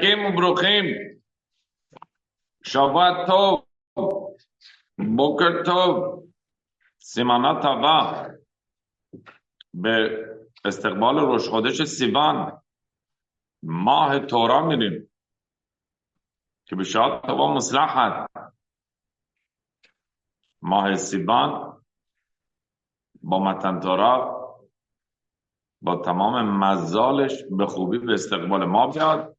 חזקים וברוכים, שבת טוב, בוקר טוב, סימנה טובה باستقبال روش خودش سیوان ماه تورا میریم که به شاد طبعا مصلحت. ماه سیوان با متن تورا با تمام مزالش به خوبی به استقبال ما بیاد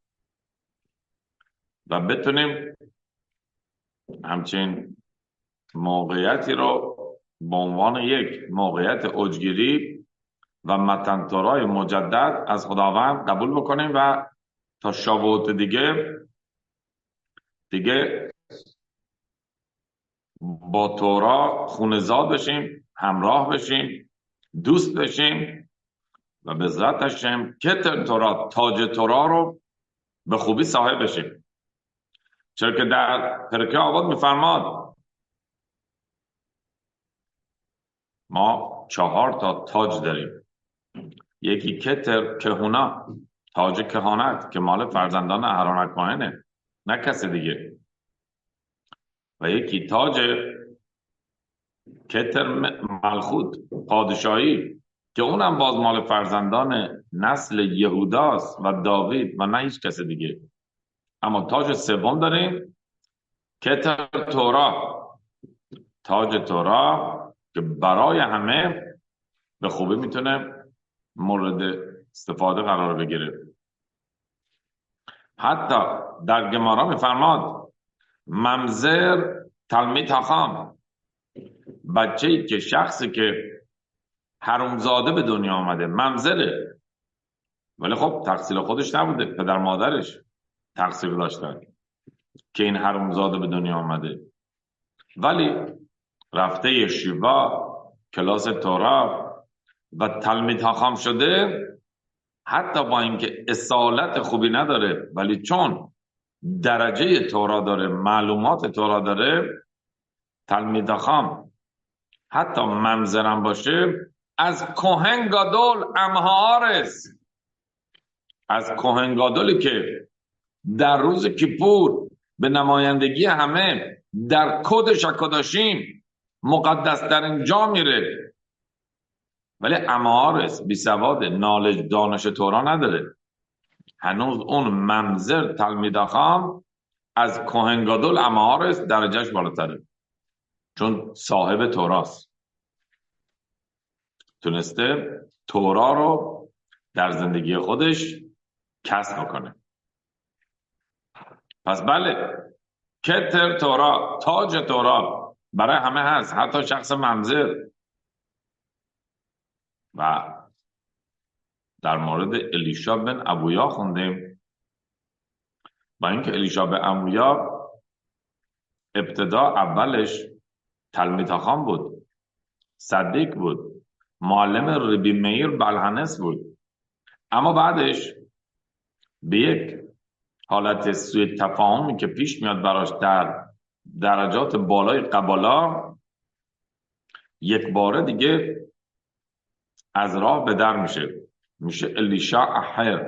و بتونیم همچین موقعیتی رو به عنوان یک موقعیت اوجگیری و متن تورای مجدد از خداوند قبول بکنیم و تا شابوت دیگه با تورا خونه‌زاد بشیم، همراه بشیم، دوست بشیم و به ذات هاشم کتر تورا، تاج تورا رو به خوبی صاحب بشیم. چرا که در پرکه آواد میفرماد ما 4 تا تاج داریم. یکی کتر کهونا، تاج کهانت که مال فرزندان اهرون اکماهنه، نه کسی دیگه. و یکی تاج کتر ملخوت، پادشاهی، که اونم باز مال فرزندان نسل یهوداست و داوید و نه هیچ کسی دیگه. اما تاج سوم داریم، کتر تورا، تاج تورا که برای همه به خوبی میتونه مورد استفاده قرار بگیره. حتی در گمارا میفرماد ممزر تلمیت حخام، بچه‌ای که شخصی که حرومزاده به دنیا آمده ممزره، ولی خب تقصیر خودش نبوده، پدر مادرش تقصیر داشتن که این حرومزاده به دنیا آمده، ولی رفته یشیوا، کلاس تورا و تلمیت حخام شده. حتی با اینکه اصالت خوبی نداره ولی چون درجه تورا داره، معلومات تورا داره، تلمیت حخام حتی ممزرم باشه از کوهن گادول امهارس، از کوهن گادولی که در روز کیپور به نمایندگی همه در کدش اکداشیم مقدس در اینجا میره، ولی امهارس بی سواد، نالج، دانش تورا نداره. هنوز اون ممزر تلمیت حخام از کوهن گادول امهارس درجهش بالاتره، چون صاحب توراست، تونسته تورا رو در زندگی خودش کسب کنه. پس بله، کتر تورا، تاج تورا برای همه هست، حتی شخص ممزر. و در مورد الیشا بن ابویا خوندیم، با اینکه الیشا بن ابویا ابتدا اولش تلمیت حخام بود، صدیق بود، معلم ربی میر بلحنس بود، اما بعدش به یک حالت سوء تفاهمی که پیش میاد براش در درجات بالای قبالا، یک باره دیگه از راه به در میشه الیشا احر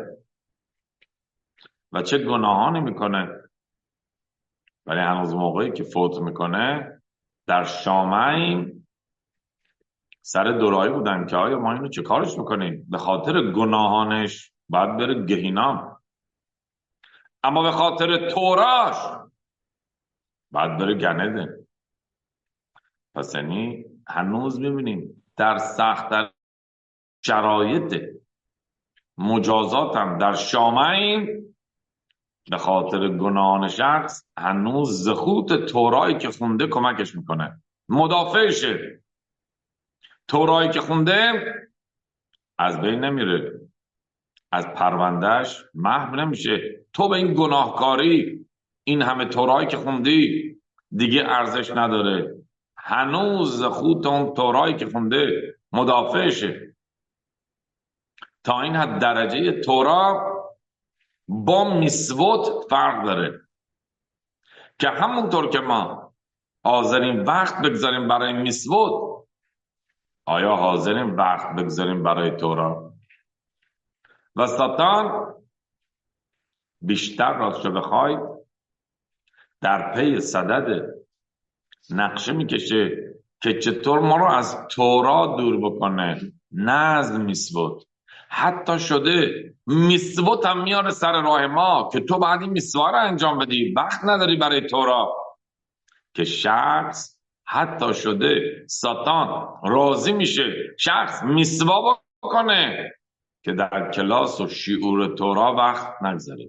و چه گناهانی میکنه. ولی هنوز موقعی که فوت میکنه در شامعیم سر دورایی بودن که آیا ما اینو چه کارش میکنیم؟ به خاطر گناهانش باید بره گهینام، اما به خاطر توراش باید بره گنده. پس یعنی هنوز میبینیم در سخت‌تر شرایط مجازات هم در شامعیم به خاطر گناهان شخص هنوز زخوت تورایی که خونده کمکش میکنه، مدافعشه. تورایی که خونده از بین نمیره، از پروندهش محو نمیشه. تو به این گناهکاری، این همه تورایی که خوندی دیگه ارزش نداره، هنوز زخوت اون تورایی که خونده مدافعشه. تا این حد درجه تورا با میسوت فرق داره که همونطور که ما حاضرین وقت بگذاریم برای میسوت، آیا حاضرین وقت بگذاریم برای تورا؟ و ساتان بیشتر راستشو بخواید در پی صدد نقشه میکشه که چطور ما رو از تورات دور بکنه. نظم میسوت حتی شده میسوت هم میاره سر راه ما که تو بعد این میسوا رو انجام بدی، وقت نداری برای تورات. که شخص حتی شده ساتان راضی میشه شخص میسوا بکنه که در کلاس و شعور تورا وقت نگذاره.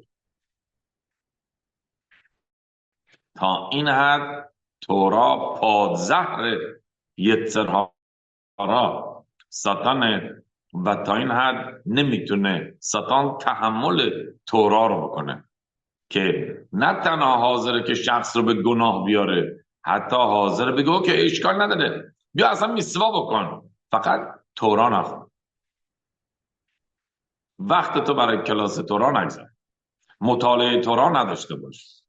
تا این حد تورا پادزهر یتسرها ساتانه و تا این حد نمیتونه ساتان تحمل تورا رو بکنه که نه تنها حاضره که شخص رو به گناه بیاره، حتی حاضر بگو که اشکال نداره بیا اصلا میسوا بکن، فقط تورا نخون. وقت تو برای کلاس تورا نگذار، مطالعه تورا نداشته باش.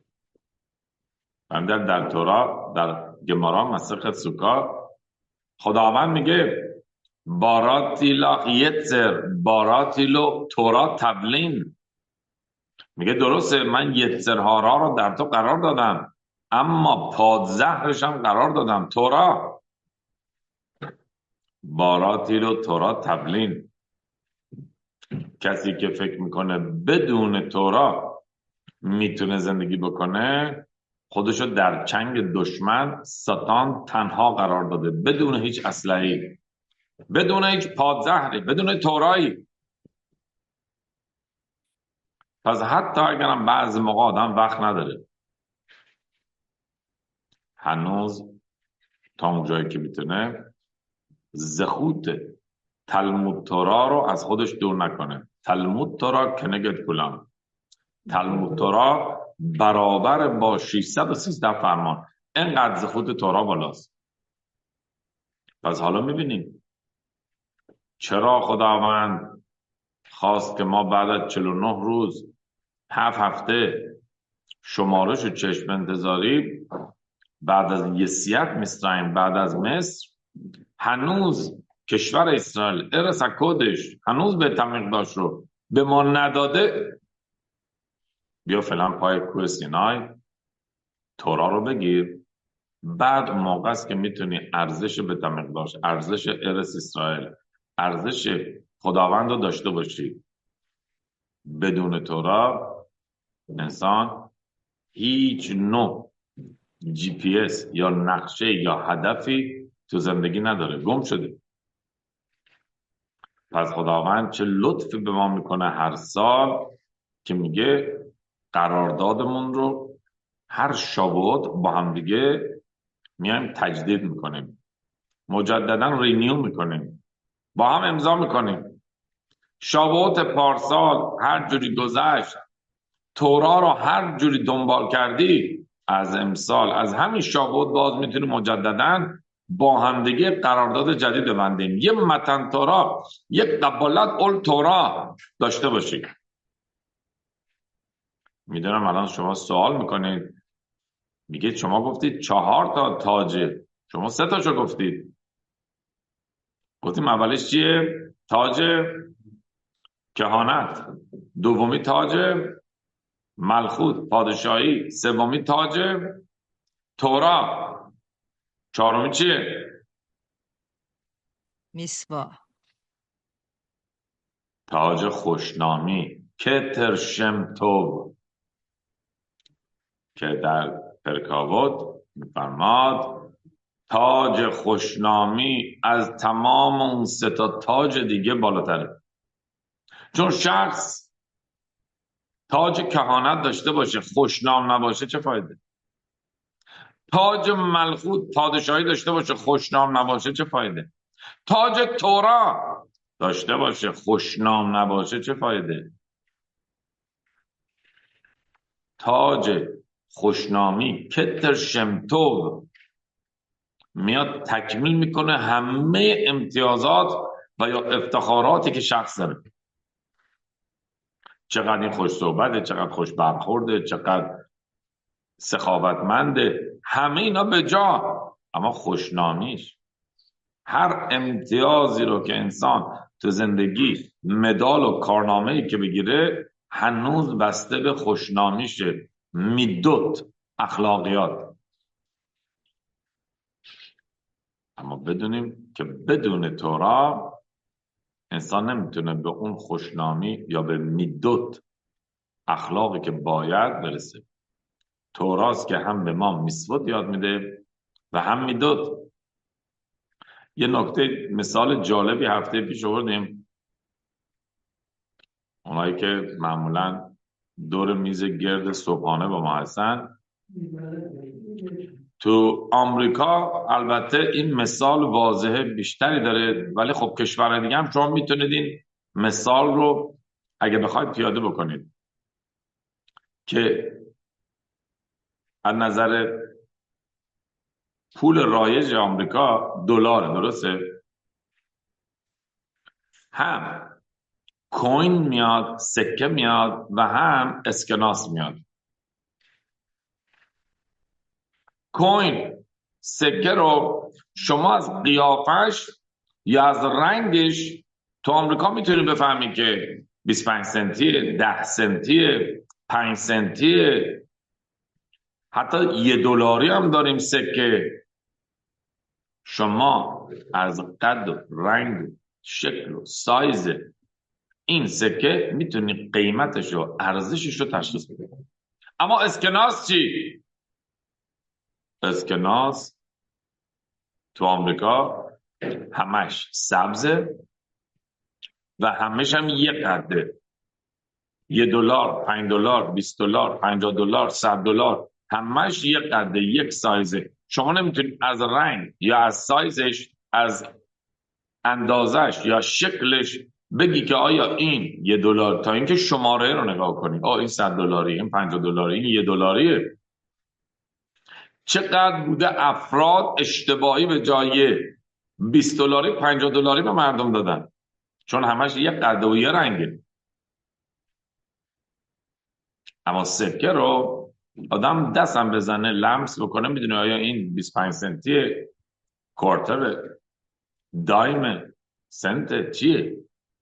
در تورا در گمارا مسخت سوکا خداوند میگه باراتیلا یتزر باراتیلو تورا تبلین. میگه درسته من یتزرها رو در تو قرار دادم اما پادزهرش هم قرار دادم تورا. باراتیلو تورا تبلین. کسی که فکر میکنه بدون تورا میتونه زندگی بکنه خودشو در چنگ دشمن ساتان تنها قرار داده، بدون هیچ اسلحه‌ای، بدون هیچ پادزهری، بدون تورایی. پس حتی اگرم بعضی موقع آدم وقت نداره، هنوز تا اون جایی که میتونه زخوت تلمود تورا رو از خودش دور نکنه. تلمود تورا کنگت کلام. تلمود تورا برابر با 613 فرمان. اینقدر زخوت تورا بالاست. پس حالا میبینیم چرا خداوند خواست که ما بعد از 49 روز 7 هفته شمارش و چشم انتظاری بعد از یسیت مصرعیم، بعد از مصر، هنوز کشور اسرائیل ارث کدش هنوز به تمقداش رو به ما نداده. بیا فعلا پای کوه سینای تورا رو بگیر، بعد موقع است که میتونی ارزش به تمقداش، ارزش ارث اسرائیل، ارزش خداوند رو داشته باشی. بدون تورا انسان هیچ نوع جی پی اس یا نقشه یا هدفی تو زندگی نداره، گم شده. پس خداوند چه لطفی به ما میکنه هر سال که میگه قراردادمون رو هر شابوت با هم دیگه میایم تجدید میکنیم، مجددا رینیو میکنیم، با هم امضا میکنیم. شابوت پارسال هر جوری گذشت، تورا رو هر جوری دنبال کردی، از امسال از همین شابوت باز میتونی مجددا با همدیگه قرارداد جدید ببندیم، یه متن تورا، یک قبالت اول تورا داشته باشی. میدونم الان شما سوال میکنید، میگه شما گفتید 4 تا تاجه، شما 3 تاشو گفتید. گفتیم اولش چیه؟ تاج کهانت، دومی تاج ملخوت پادشاهی، سومی تاج تورا، چهارمی چیه؟ میسوا. تاج خوشنامی کتر شمتو که در پرکاوت میفرماد تاج خوشنامی از تمام اون 3 تا تاج دیگه بالاتره. چون شخص تاج کهانت داشته باشه خوشنام نباشه چه فایده؟ تاج ملخوت پادشاهی داشته باشه خوشنام نباشه چه فایده؟ تاج تورا داشته باشه خوشنام نباشه چه فایده؟ تاج خوشنامی کتر شمتو میاد تکمیل میکنه همه امتیازات و یا افتخاراتی که شخص داره. چقدر این خوش صحبته، چقدر خوش برخورده، چقدر سخاوتمنده، همه اینا به جا، اما خوشنامیش، هر امتیازی رو که انسان تو زندگی مدال و کارنامه‌ای که بگیره هنوز بسته به خوشنامیش میدوت اخلاقیات. اما بدونیم که بدون تورا انسان نمیتونه به اون خوشنامی یا به میدوت اخلاقی که باید برسه. توراست که هم به ما میسوت یاد میده و هم میدوت. یه نکته مثال جالبی هفته پیش آوردیم، اونایی که معمولا دور میز گرد صبحانه با ما هستن. تو آمریکا البته این مثال واضحه بیشتری داره، ولی خب کشورهای دیگه هم شما میتونید این مثال رو اگه بخواید پیاده بکنید که از نظر پول رایج آمریکا دلار، درسته؟ هم کوین میاد، سکه میاد و هم اسکناس میاد. کوین، سکه رو شما از قیافش یا از رنگش تو آمریکا میتونی بفهمی که 25 سنتیه، 10 سنتیه، 5 سنتیه، حتی $1 هم داریم سکه. شما از قد و رنگ و شکل و سایز این سکه میتونی قیمتش و ارزشش رو تشخیص بدی. اما اسکناس چی؟ اسکناس تو آمریکا همش سبزه و همش هم یه قده. $1، $5، $20، $50، $100، همش یه قده، یک سایزه. شما نمیتونید از رنگ یا از سایزش، از اندازش یا شکلش بگی که آیا این $1، تا اینکه شماره رو نگاه کنی، این $100، این $50، این $1. چقدر بوده افراد اشتباهی به جای $20 $50 به مردم دادن، چون همش یه قد و یه رنگه. اما سکه رو آدم دستم بزنه لمس بکنه میدونه آیا این 25 سنتیه، کوارتر، دایم، سنت، چیه.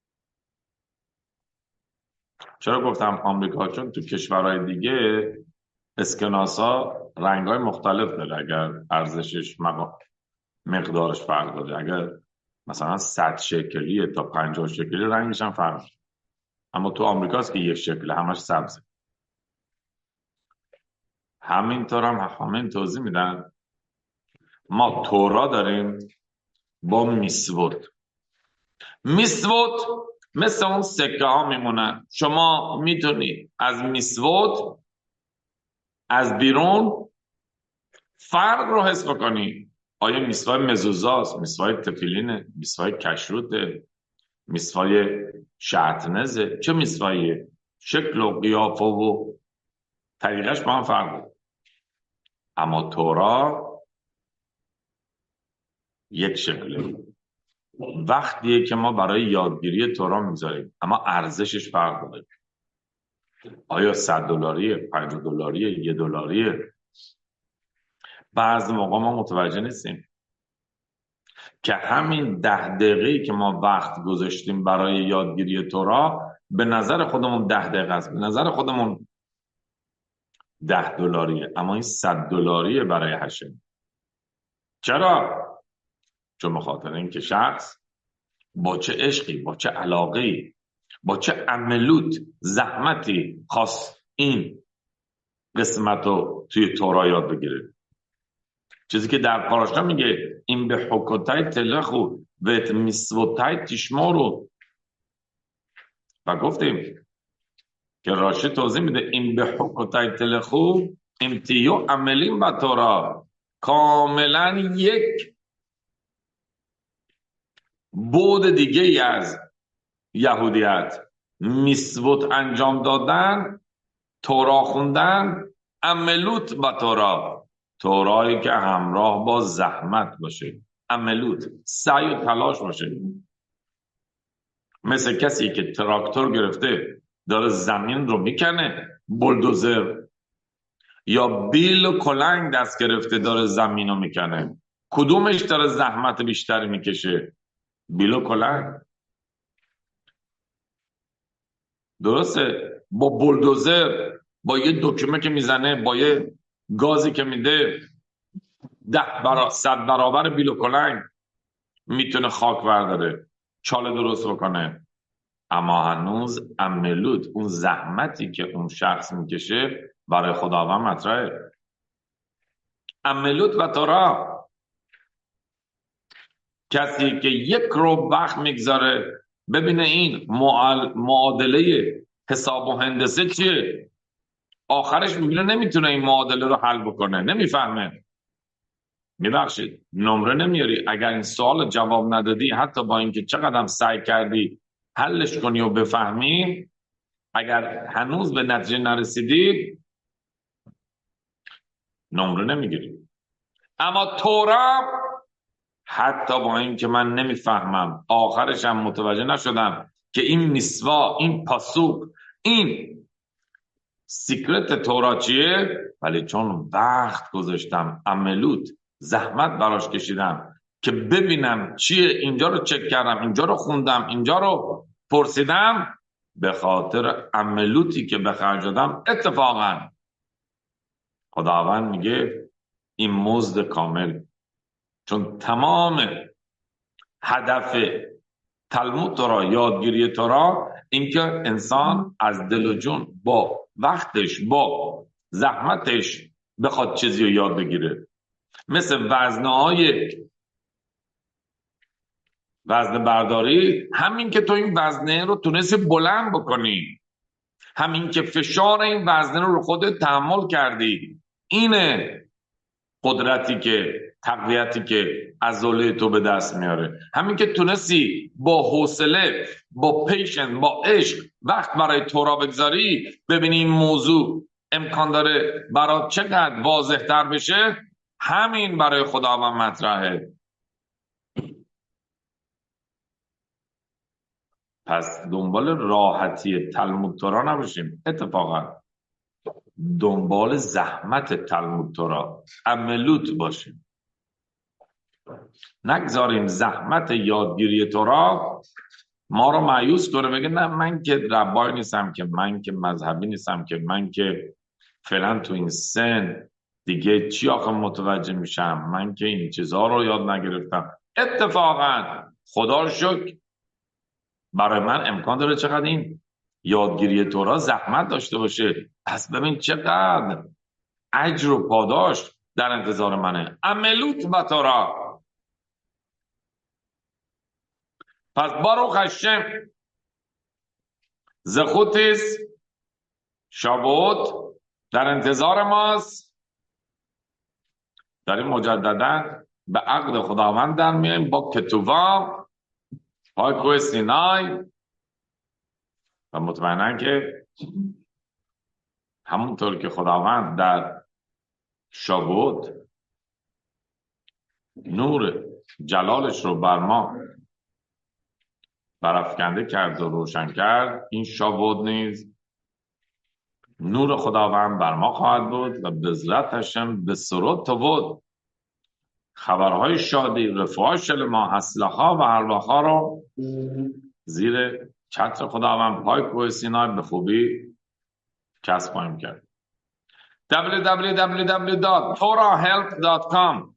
چرا گفتم آمریکا؟ چون تو کشورهای دیگه اسکناس ها رنگ های مختلف داره. اگر ارزشش مقدارش فرق داره، اگر مثلا 100 شکلیه تا 50 شکلی رنگش هم فرق داره. اما تو آمریکاست که یک شکل همش سبزه. همینطور هم همین توضیح میدن. ما تورا داریم با میسوت. میسوت مثل اون سکه ها میمونن. شما میتونی از میسوت از بیرون فرق رو حس بکنی. آیا میسوای مزوزاست، میسوای تفیلینه، میسوای کشروته، میسوای شعتنزه، چه میسواییه؟ شکل و قیافه و طریقش با هم فرق داره. اما تورا یک شکله. وقتیه که ما برای یادگیری تورا میذاریم، اما ارزشش فرق داره. آیا $100، $50، $1؟ بعضی موقع ما متوجه نیستیم که همین 10 دقیقه‌ای که ما وقت گذاشتیم برای یادگیری تورا به نظر خودمون 10 دقیقه است، به نظر خودمون $10، اما این $100 برای هشم. چرا؟ چون به خاطر اینکه شخص با چه عشقی، با چه علاقه‌ای، با چه عملوت، زحمتی خواست این قسمت رو توی تورا یاد بگیره. چیزی که در پاراشا میگه این به حکوتای تلخو و میسوتای تشمارو. و گفتیم که راشد توضیح میده این به حکوتای تلخو امتیو عملیم با تورا، کاملا یک بود دیگه ای از یهودیت. میسوت انجام دادن، تورا خوندن، عملوت با تورا. تورایی که همراه با زحمت باشه، عملوت، سعی و تلاش باشه. مثل کسی که تراکتور گرفته داره زمین رو میکنه، بلدوزر، یا بیل و کلنگ دست گرفته داره زمین رو میکنه. کدومش داره زحمت بیشتری میکشه؟ بیل و کلنگ. درسته با بولدوزر، با یه دکمه که میزنه، با یه گازی که میده 100 برابر بیل و کلنگ میتونه خاک برداره، چاله درست بکنه. اما هنوز عملوت، اون زحمتی که اون شخص میکشه برای خداوند مطرحه. عملوت و تورا، کسی که یک رو وقت میگذاره ببینه این معادله حساب و هندسه چیه، آخرش میبینه نمیتونه این معادله رو حل بکنه، نمیفهمه. میبخشید نمره نمیاری. اگر این سوال جواب ندادی، حتی با اینکه چقدر سعی کردی حلش کنی و بفهمی، اگر هنوز به نتیجه نرسیدی نمره نمیگیری. اما تورا، حتی با اینکه من نمیفهمم، آخرشم متوجه نشدم که این میسوا، این پاسوک، این سیکرت تورا چیه، ولی چون وقت گذاشتم، عملوت، زحمت براش کشیدم که ببینم چیه، اینجا رو چک کردم، اینجا رو خوندم، اینجا رو پرسیدم، به خاطر عملوتی که به خرج دادم، اتفاقا خداوند میگه این مزد کامل. چون تمام هدف تلمود تورا، یادگیری تورا، اینکه انسان از دل و جون با وقتش، با زحمتش بخواد چیزی رو یاد بگیره. مثل وزنه برداری، همین که تو این وزنه رو تونستی بلند بکنی، همین که فشار این وزنه رو خودت تحمل کردی، اینه قدرتی که، تقویتی که عضله تو به دست میاره. همین که تونستی با حوصله، با پیشن، با عشق وقت برای تورا بگذاری، ببینی این موضوع امکان داره برات چقدر واضح تر بشه، همین برای خداوند مطرحه. پس دنبال راحتی تلمود تورا نباشیم، اتفاقا دنبال زحمت تلمود تورا، عملوت باشیم. نگذاریم زحمت یادگیری تورا ما رو مایوس کنه، بگه نه من که ربای نیستم، که من که مذهبی نیستم، که من که فعلا تو این سن دیگه چی آخه متوجه میشم، من که این چیزها رو یاد نگرفتم. اتفاقا خدا رو شکر برای من امکان داره چقدر این یادگیری تورا زحمت داشته باشه. پس ببین چقدر اجر و پاداش در انتظار منه. عملوت و تورا. پس باروخ هشم، زخوتیس شابوت در انتظار ماست. داریم مجددا به عقد خداوند در میاییم با کتووا، پای کوه سینای، و مطمئنا که همونطور که خداوند در شابوت نور جلالش رو بر ما برافکنده کرد و روشن کرد، این شابوت نیز نور خداوند بر ما خواهد بود و بذرت هشم به سرود تو بود، خبرهای شادی، رفاه شلما، هسلها و ارواحها رو زیر چتر خداوند پای کوه سینای به خوبی کسب خواهیم کرد. www.torahelp.com.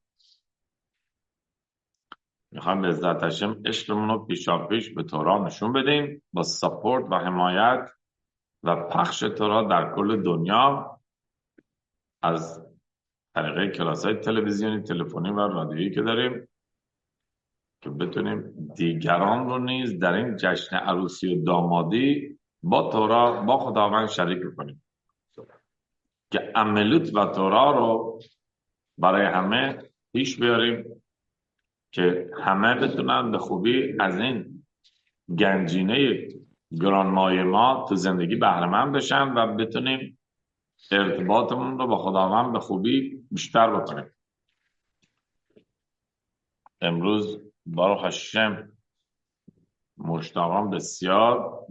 میخوایم به عزت هشم عشقمون رو پیشاپیش به تورا نشون بدیم با ساپورت و حمایت و پخش تورا در کل دنیا از طریق کلاس‌های تلویزیونی، تلفنی و رادیویی که داریم، که بتونیم دیگران رو نیز در این جشن عروسی و دامادی با تورا، با خداوند شریک کنیم، که عملوت و تورا رو برای همه پیش بیاریم، که همه بتونن به خوبی از این گنجینه گرانمایه ما تو زندگی بهره‌مند بشن و بتونیم ارتباطمون رو با خداوند به خوبی بیشتر بکنیم. امروز باروخ هشم مشتاقم بسیار.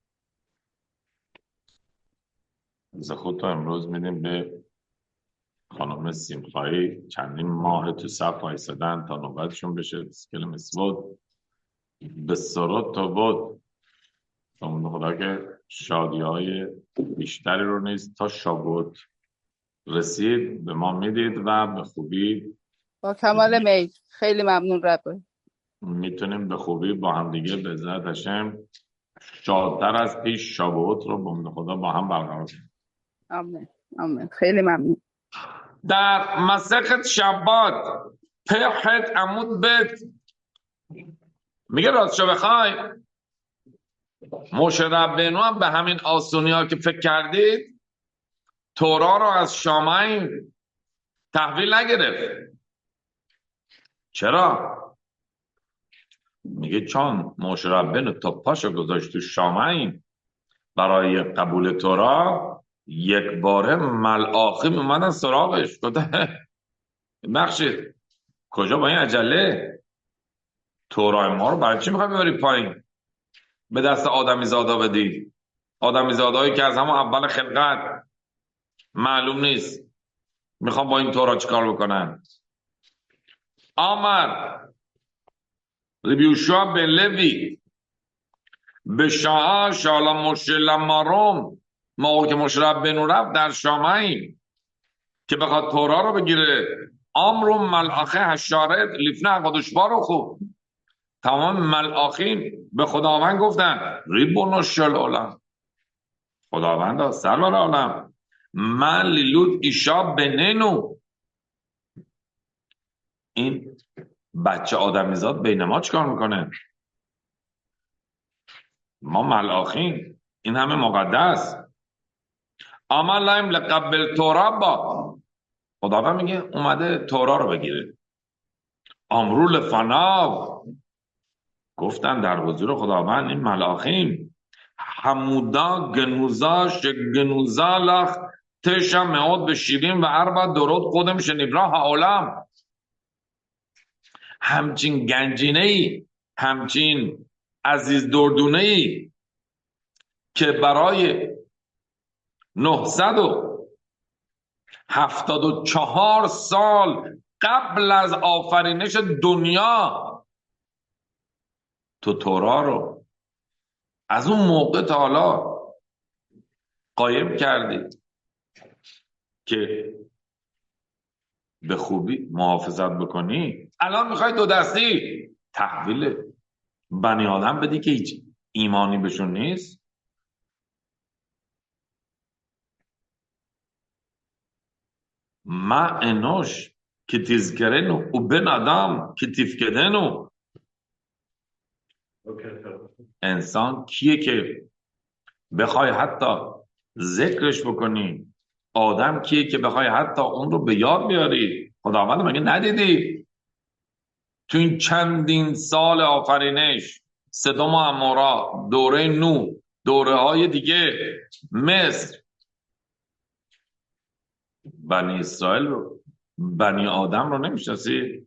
زخوت رو امروز میدیم به خانم سیمخایی، چندین ماه تو صف وایسادن تا نوبتشون بشه. اسکل مسود به سرود تو بود خدا که شادی‌های بیشتری رو نیز تا شابوت رسید به ما میدید و به خوبی با کمال میل. خیلی ممنون ربه. میتونیم به خوبی با هم دیگه به عزت هشم شادتر از پیش شابوت رو بمد خدا با هم برقرار کنیم. آمین آمین. خیلی ممنون. در مسخت شبات پحت عمود بت میگه راستشو بخوای موشه ربینو هم به همین آسونی ها که فکر کردید تورا رو از شامعین تحویل نگرفت. چرا؟ میگه چون موشه ربینو تا پاشو گذاشت تو شامعین برای قبول تورا یک باره ملآخی اومدن سراغش گفته بخشید کجا با این عجله تورای ما رو برای چی میخوای ببری پایین به دست آدمی زادا بدی آدمی زادایی که از همون اول خلقت معلوم نیست میخوام با این تورا چیکار بکنن. آمر ریبیوشا بن لوی به شاه شالا مشلمارم موقع که مشرب بنو رفت در شامعین که بخواد تورا رو بگیره امر ملائکه هشارت لیفنه قدشبار رو خوب تمام ملائکین به خداوند گفتن ریبون العالم خداوند سرور عالم من لیلود ایشا بنینو این بچه آدمیزاد بین ما چیکار میکنه ما ملائکین این همه مقدس اما لایم لقبل تورا با خداوند میگه اومده تورا رو بگیره امرو لفناو گفتن در حضور خداوند این ملاخیم حمودا گنوزا شگنوزا لخ تشم مئات به شیرین و اربع درود قدم شنیبرا عالم همچین گنجینه ای همچین عزیز دردونه ای که برای 974 سال قبل از آفرینش دنیا تو تورا رو از اون موقع تا حالا قایم کردی که به خوبی محافظت بکنی الان میخوای دو دستی تحویل بنی آدم بدی که هیچ ایمانی بهشون نیست. ما انوش که تیزگرنو و بن آدم که تیفکدنو انسان کیه که بخوای حتی ذکرش بکنی آدم کیه که بخوای حتی اون رو به یاد بیاری خداوند مگه ندیدی تو این چندین سال آفرینش سدوم و عمورا دوره نو دوره های دیگه مصر بنی اسرائیل رو بنی آدم رو نمیشناسی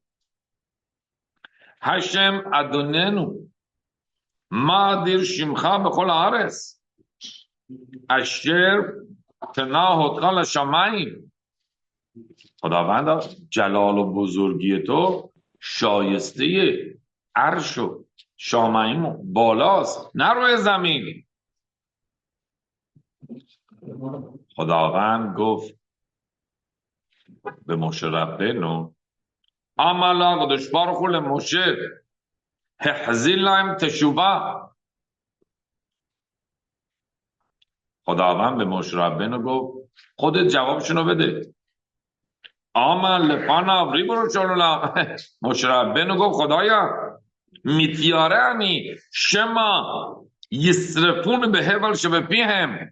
هشم ادوننو ما دیر شیمخا به خل عرس اشر تناه اتقال شمعین خداوند جلال و بزرگی تو شایسته عرش و شامعین بالاست نه روی زمین. خداوند گفت به موشه ربینو عملا قدشبار خول موشه حزیل لایم تشوبه خداوند به موشه ربینو گفت خودت جوابشونو بده آمن لپانا ریبرو چلولا موشه ربینو گفت خدایا میتیاره همی شما یسرفون به هول شبه پیهم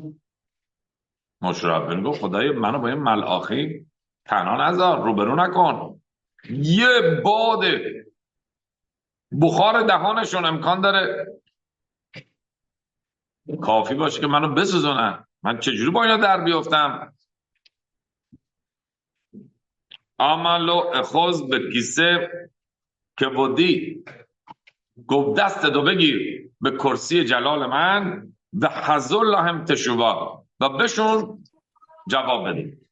موشه ربینو گفت خدایا منو با این ملآخی تنها نذار روبرو نکن یه باد بخار دهانشون امکان داره کافی باشه که منو بسوزونن من چجوری با اینا در بیافتم عملو اخوز به کیسه که بودی گفت دست دو بگیر به کرسی جلال من و حضر لهم تشوبا و بهشون جواب بدیم.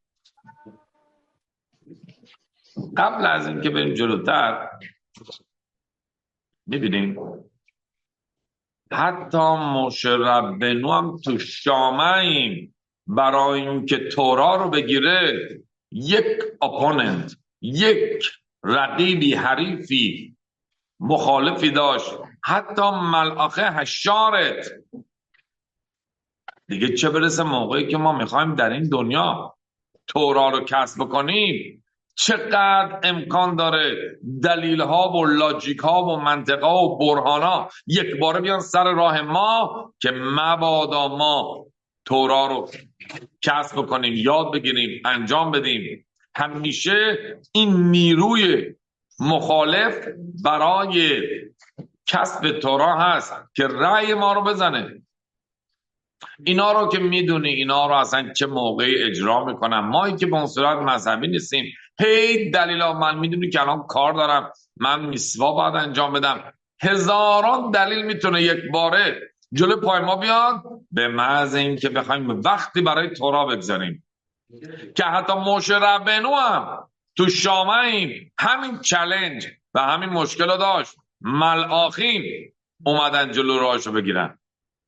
قبل از اینکه بریم جلوتر میبینیم حتی موشه ربنو هم تو شامعیم برای اینکه تورا رو بگیره یک اپوننت، یک رقیبی، حریفی، مخالفی داشت. حتی ملائکه هشارت، دیگه چه برسه موقعی که ما میخوایم در این دنیا تورا رو کسب کنیم. چقدر امکان داره دلیل ها و لاجیک ها و منطق ها و برهان ها یک باره بیان سر راه ما که مبادا ما تورا رو کسب کنیم، یاد بگیریم، انجام بدیم. همیشه این نیروی مخالف برای کسب تورا هست که رأی ما رو بزنه. اینا رو که میدونی اینا رو اصلا چه موقعی اجرا میکنم. ما که به اون صورت مذهبی نیستیم، هی دلیلا، من میدونی که الان کار دارم، من میسوا باید انجام بدم، هزاران دلیل میتونه یک باره جلو پای ما بیاد، به محض این که بخوایم وقتی برای تورا بگذاریم. که حتی موشه ربنو هم تو شامعیم همین چلنج و همین مشکل رو داشت. ملآخین اومدن جلو راهشو بگیرن.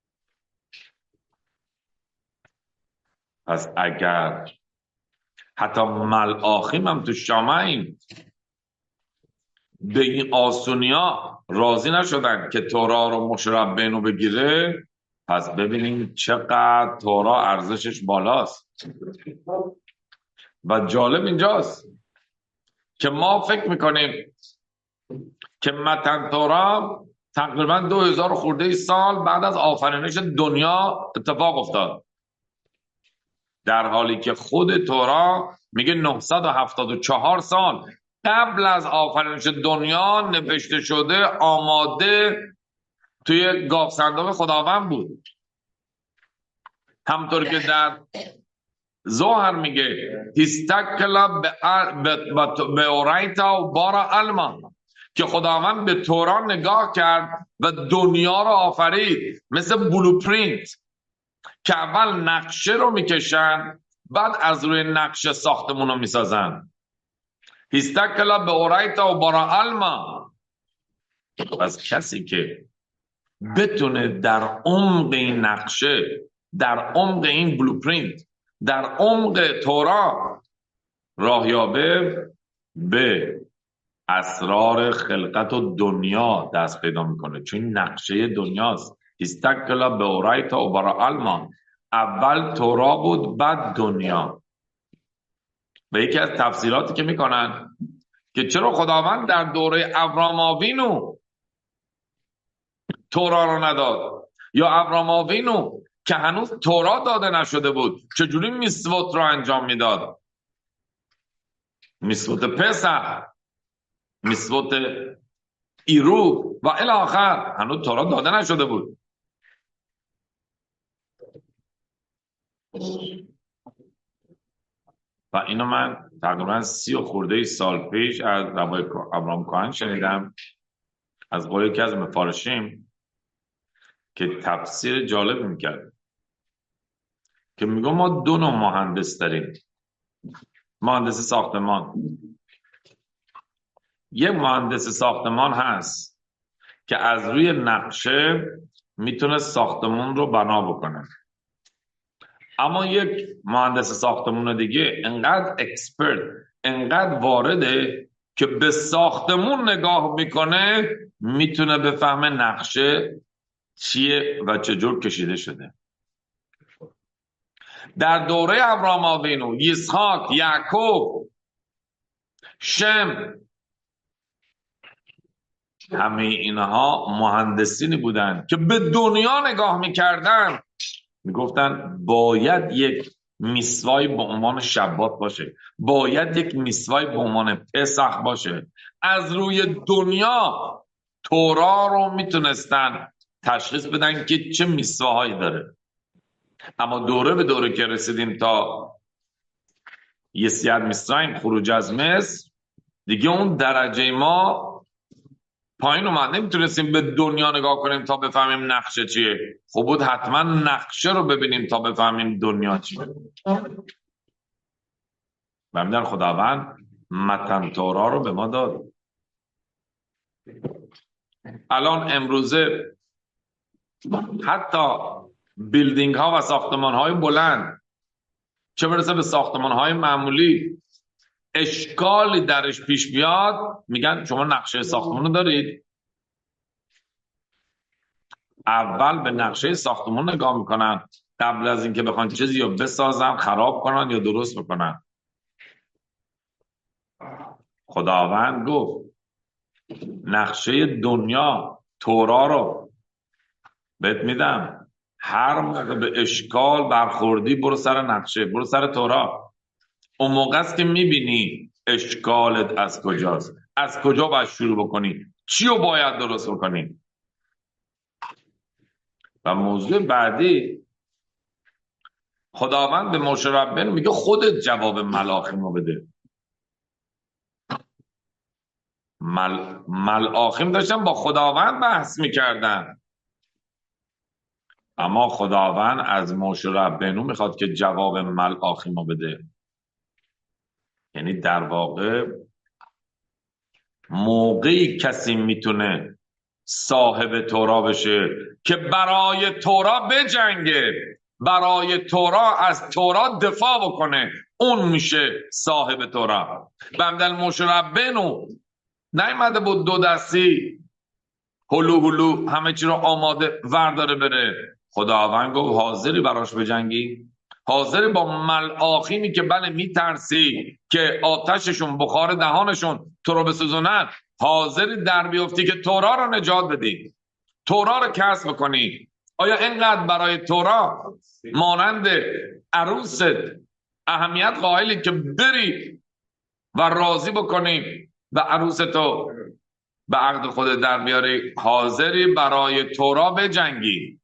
پس اگر حتی ملآخیم هم تو شامعیم به این آسونیا راضی نشدن که تورا رو موشه ربنو بگیره، پس ببینیم چقدر تورا ارزشش بالاست. و جالب اینجاست که ما فکر میکنیم که متن تورا تقریبا 2000 خورده سال بعد از آفرینش دنیا اتفاق افتاد، در حالی که خود تورا میگه 974 سال قبل از آفرینش دنیا نوشته شده، آماده توی گاف صندوق خداوند بود. همطور که در زوهر میگه هیستکلا به اورایتا و بارا علما، که خداوند به تورا نگاه کرد و دنیا رو آفرید مثل بلوپرینت که اول نقشه رو میکشن بعد از روی نقشه ساختمون رو میسازن. هیستکلا به اورایتا و بارا علما. پس کسی که بتونه در عمق این نقشه، در عمق این بلوپرینت، در عمق تورا راهیابه به اسرار خلقت و دنیا دست پیدا میکنه، چون این نقشه دنیاست. استقلا به اورایتا و برا علما، اول تورا بود بعد دنیا. و یکی از تفسیراتی که میکنن که چرا خداوند در دوره ابراهام آوینو تورا رو نداد، یا ابراهام آوینو که هنوز تورا داده نشده بود چجوری میسوت رو انجام میداد؟ میسوت پسح، میسوت ایرو و الی آخر، هنوز تورا داده نشده بود. و اینو من تقریبا 30 خورده سال پیش از ربای ابراهام کاهن شنیدم، از قول یکی از مفارشیم که تفسیر جالب میکرد که میگه ما دو نوع مهندس داریم. مهندس ساختمان، یه مهندس ساختمان هست که از روی نقشه میتونه ساختمون رو بنا بکنه، اما یک مهندس ساختمون دیگه انقدر اکسپرت، انقدر وارده که به ساختمون نگاه میکنه میتونه بفهمه نقشه چیه و چجور کشیده شده. در دوره ابراهام آوینو، اسحاق، یعقوب، شم، همه اینها مهندسینی بودن که به دنیا نگاه میکردن، میگفتن باید یک میسوای به عنوان شبات باشه، باید یک میسوای به عنوان پسخ باشه. از روی دنیا تورا رو میتونستن تشخیص بدن که چه میسواهایی داره. اما دوره به دوره که رسیدیم تا یسیت میسرایم، خروج از مصر، دیگه اون درجه ما پایین اومد، نمیتونستیم به دنیا نگاه کنیم تا بفهمیم نقشه چیه. خب بود حتما نقشه رو ببینیم تا بفهمیم دنیا چیه. و در خداوند متن تورا رو به ما داد. الان امروزه حتی بیلدینگ ها و ساختمان های بلند، چه برسه به ساختمان های معمولی، اشکالی درش پیش بیاد میگن شما نقشه ساختمان رو دارید؟ اول به نقشه ساختمان نگاه میکنن قبل از اینکه بخوان چیزی رو بسازن، خراب کنن یا درست بکنن. خداوند گفت نقشه دنیا تورا رو بهت میدم، هر موقع به اشکال برخوردی برو سر نقشه، برو سر تورا. اون موقع است که میبینی اشکالت از کجاست، از کجا باید شروع بکنی، چی رو باید درست بکنی. و موضوع بعدی، خداوند به موشه ربیعی میگه خودت جواب ملاخیم بده. ملاخیم داشتن با خداوند بحث میکردن، اما خداوند از موشه ربیعی میخواد که جواب ملاخیم بده. یعنی در واقع موقعی کسی میتونه صاحب تورا بشه که برای تورا بجنگه، برای تورا از تورا دفاع بکنه، اون میشه صاحب تورا. بندل مشربنو نیومده بود دو دستی هلو هلو همه چی رو آماده ورداره بره. خداوند گفت حاضری براش بجنگی؟ حاضری با ملاخیمی که بله میترسی که آتششون بخار دهانشون تو رو بسوزونن، حاضری در بیفتی که تورا رو نجات بدی، تورا رو کسب کنی؟ آیا اینقدر برای تورا مانند عروست اهمیت قائلی که بری و راضی بکنی و عروستو به عقد خود در بیاری؟ حاضری برای تورا بجنگی؟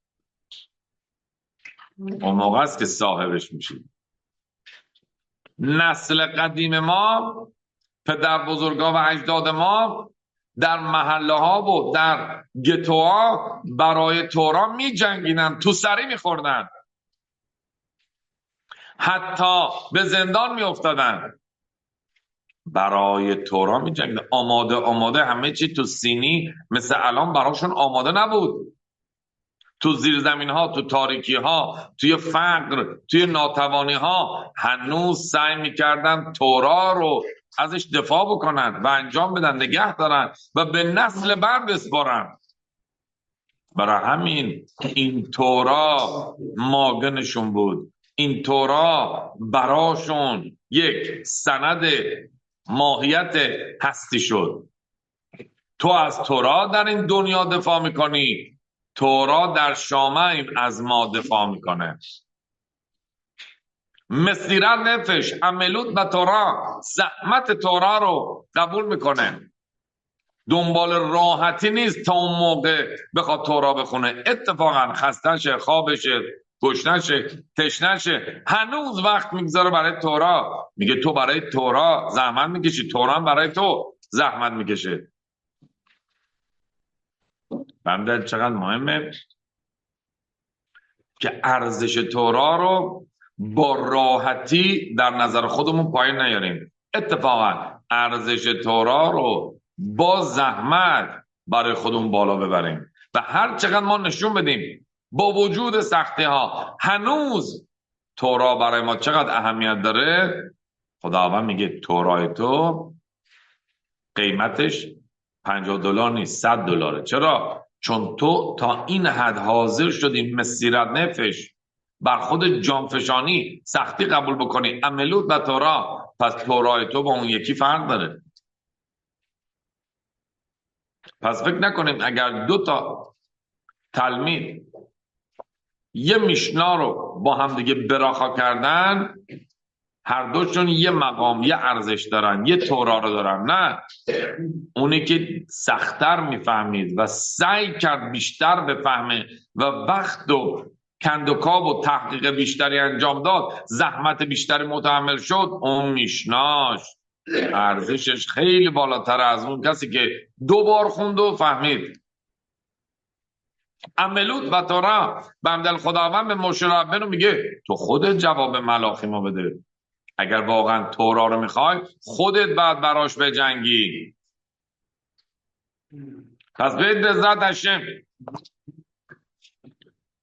اون موقع است که صاحبش میشی. نسل قدیم ما، پدر بزرگا و اجداد ما در محله ها و در گتوها برای تورا می جنگیدن، تو سری می خوردن، حتی به زندان می افتادن، برای تورا می جنگیدن. آماده همه چی تو سینی، مثل الان براشون آماده نبود. تو زیرزمین ها، تو تاریکی ها، توی فقر، توی ناتوانی ها هنوز سعی میکردن تورا رو ازش دفاع بکنن و انجام بدن، نگه دارن و به نسل بعد بسپارن. برای همین این تورا ماگنشون بود، این تورا براشون یک سند ماهیت هستی شد. تو از تورا در این دنیا دفاع میکنی، تورا در شامعیم از ما دفاع میکنه. مسیرت نفش عملوت به تورا، زحمت تورا رو قبول میکنه، دنبال راحتی نیست تا اون موقع بخواد تورا بخونه. اتفاقا خستشه، خوابشه، گشنشه، تشنشه، هنوز وقت میگذاره برای تورا. میگه تو برای تورا زحمت میکشی، تورا هم برای تو زحمت میکشه. بنده چقدر مهمه که ارزش تورا رو با راحتی در نظر خودمون پایین نیاریم. اتفاقا ارزش تورا رو با زحمت برای خودمون بالا ببریم و هر چقدر ما نشون بدیم با وجود سختی ها هنوز تورا برای ما چقدر اهمیت داره. خداوند میگه تورای تو قیمتش $50 نیست، $100. چرا؟ چون تو تا این حد حاضر شدی مسیرت نفش بر خود جانفشانی سختی قبول بکنی، عملوت و تورا، پس تورای تو با اون یکی فرق داره. پس فکر نکنیم اگر دو تا تلمید یه میشنا رو با هم دیگه براخا کردن، هر دوشون یه مقام، یه ارزش دارن، یه تورا رو دارن. نه، اونی که سخت‌تر میفهمید و سعی کرد بیشتر بفهمه و وقت و کندوکاو و تحقیق بیشتری انجام داد، زحمت بیشتری متحمل شد، اون میشناش ارزشش خیلی بالاتر از اون کسی که 2 بار خوند و فهمید. عملوت و تورا، بندل خداوند به موشه ربیعی میگه تو خودت جواب ملاخیمو بده. اگر واقعا تورا رو میخوای خودت باید براش بجنگی. پس به رضایت هشم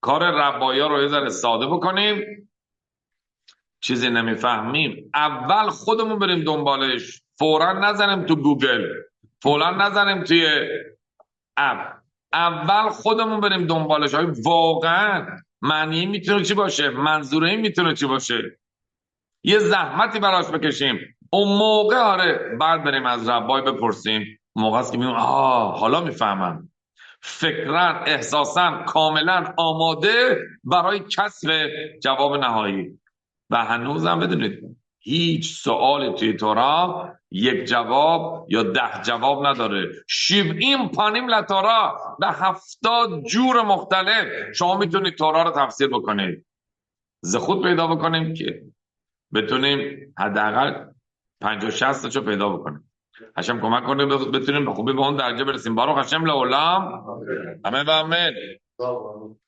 کار ربایی ها رو یه ذره ساده بکنیم. چیزی نمیفهمیم اول خودمون بریم دنبالش، فورا نزنیم تو گوگل، فورا نزنیم توی اپ، اول خودمون بریم دنبالش. های واقعا معنی میتونه چی باشه، منظوره این میتونه چی باشه، یه زحمتی براش بکشیم، اون موقع آره بعد بریم از ربای بپرسیم. موقع است که میگم حالا میفهمم، فکرن احساسا کاملا آماده برای کسب جواب نهایی. و هنوزم بدونید هیچ سوال توی تورا یک جواب یا 10 جواب نداره. 70 پانیم لتورا، به 70 جور مختلف شما میتونید تورا رو تفسیر بکنید. ز خود پیدا بکنیم که بتونیم حداقل 50 60 تاشو پیدا بکنیم. هشم کمک کنه بتونیم به خوبی به اون درجه برسیم. باروخ هشم لعلم. آمین و آمین.